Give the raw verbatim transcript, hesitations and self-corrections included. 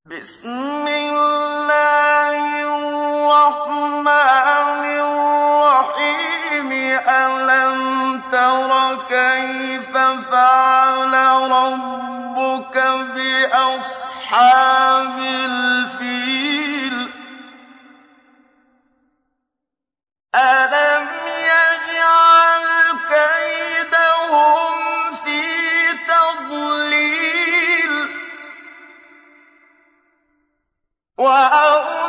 بسم الله الرحمن الرحيم ألم تر كيف فعل ربك بأصحاب الفيل ألم يجعل كيدهم في تضليل وأرسل